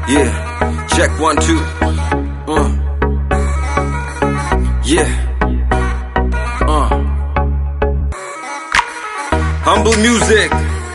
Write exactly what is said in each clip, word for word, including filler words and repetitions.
Yeah, check one, two. Uh. Yeah. Uh. Humble music.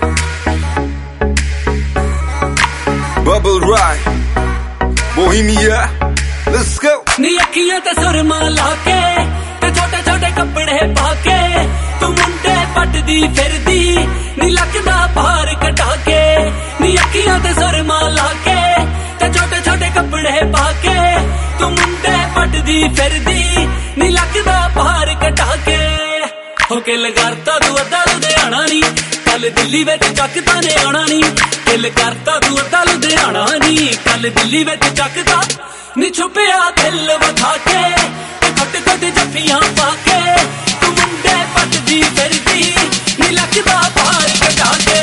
Bubble ride. Bohemia. Let's go. नी अखियां ते सुरमा लाके ते छोटे छोटे कपड़े पाके तू मुंडे पटदी फिरदी नी लकदा बाहर कटा के नी अखियां ते सुरमा लाके ते छोटे छोटे कपड़े पाके तू मुंडे पटदी फिरदी नी लकदा बाहर कटा के होके लगाता तू अद्धा लुधियाना नी कल दिल्ली विच चकदा ने आना नी दिल करता तू अद्धा लुधियाना नी कल दिल्ली विच चकदा नी छुपिया दिल वखा के खट खट जफियां पाके तू मुंडे पटदी फिरदी नी लकदा बाहर कटा के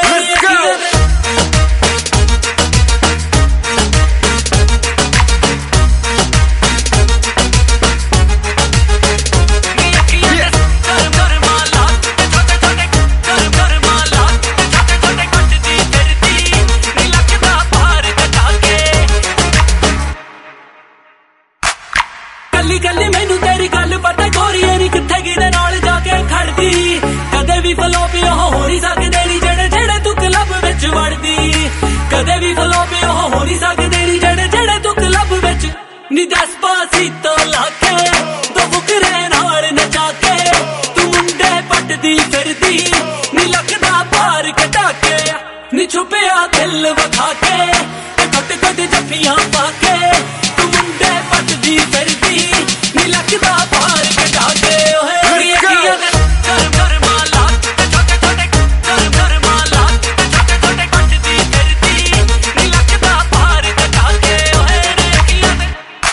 गली गली मैनू तेरी गल पता गोरी नी किथे किदे नाल जाके खड़दी कदे भी फलोपी हो नहीं सकदे नी जेड़े जेड़े तू क्लब विच वड़दी कदे भी फलोपी हो नहीं सकदे नी जेड़े जेड़े तू क्लब विच नी डेस्पासितो लाके दो फुकरे नाल नचा के तू मुंडे पटदी फिरदी नी लकदा बाहर कटा के नी छुपिया दिल वखा के खट खट जफियां पाके तू मुंडे पटदी फिरदी लकदा बाहर कटा के ओए अखियां ते कर कर माला छोटे छोटे कर कर माला छोटे छोटे पटदी फिरदी नी लकदा बाहर कटा के ओए अखियां ते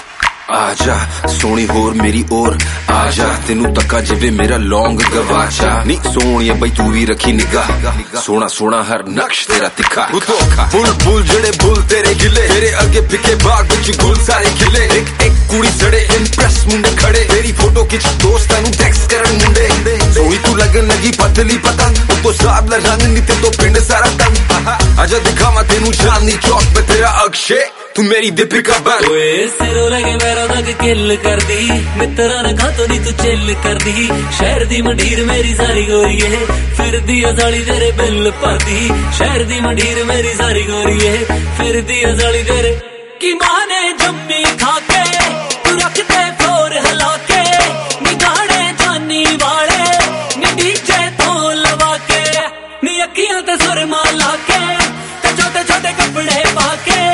आजा सोनी होर मेरी ओर आजा तेनू तक्का जिवे मेरा लौंग गवाचा नी सोनिया बई तू भी रखी निगाह सोना सोना हर नक्श तेरा तिखा बुल बुल जड़े बुल तेरे गिले तेरे अगे फिके बाग विच गुल सारे खिले एक एक कुड़ी सड़े इंप्रेस मुंडे खड़े तेरी फोटो खिच दोस्तां नू टैक्स करन मुंडे सोनी तू लगन लगी पतली पतंग तो साब ला रंग नी ते तो पिंड सारा तंग आजा दिखावा तेनू चांदनी चौक पे तेरा अक्षय तू मेरी दीपिका बन ओए सिरों लगे मेरा तक किल कर दी मित्रा ने कहा तो नहीं तू चिल कर दी शहर दी मंडीर मेरी सारी गोरी है फिर दी अजाली तेरे बिल पर दी शहर दी मंडीर मेरी सारी गोरी है फिर दी अजाली तेरे की मां ने जम्मी खा के तू रखते फ्लोर हिला के नी गाने जानी वाले नी डीजे तो लवा के नी अखियां ते सुरमा ला के छोटे छोटे कपड़े पाके